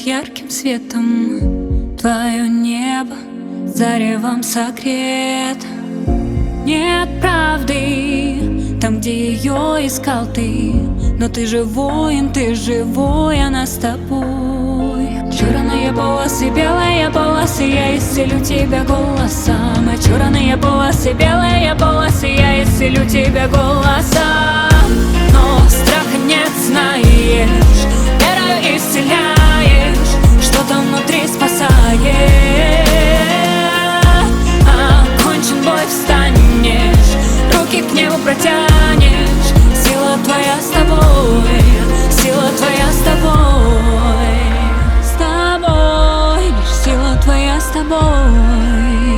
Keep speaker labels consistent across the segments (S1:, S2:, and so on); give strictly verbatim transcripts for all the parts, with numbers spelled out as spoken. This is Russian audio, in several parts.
S1: ярким светом. Твое небо заревом согрет. Нет правды там, где ее искал ты, но ты же воин, ты живой, она с тобой. Черные полосы, белые полосы, я исцелю тебя голосом. А черные полосы, белые полосы, я исцелю тебя голосом. Но страха нет, знаешь, верою исцеляешь, что-то внутри спасает. Окончен бой, встанешь, руки к небу протянешь. Сила твоя с тобой, сила твоя с тобой, с тобой, лишь сила твоя с тобой.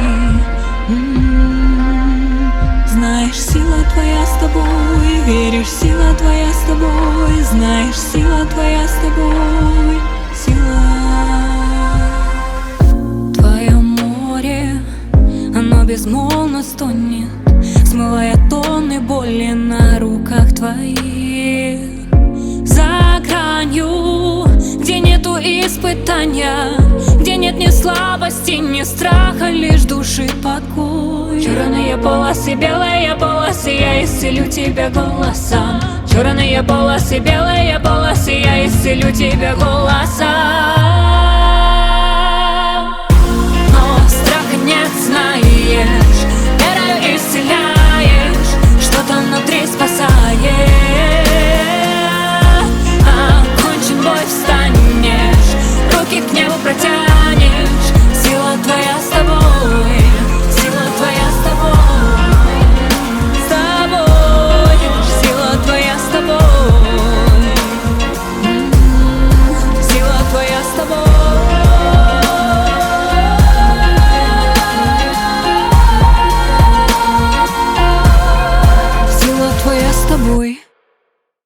S1: М-м-м. Знаешь, сила твоя с тобой, веришь, сила твоя с тобой, знаешь, сила твоя с тобой, сила. Твое море, оно безмолвно стонет, смывая тонны боли на руках твоих. За гранью, где нету испытания, где нет ни слабости, ни страха, лишь души покой. Черные полосы, белые полосы, я исцелю тебя голосом. Черные полосы, белые полосы, я исцелю тебя голосом.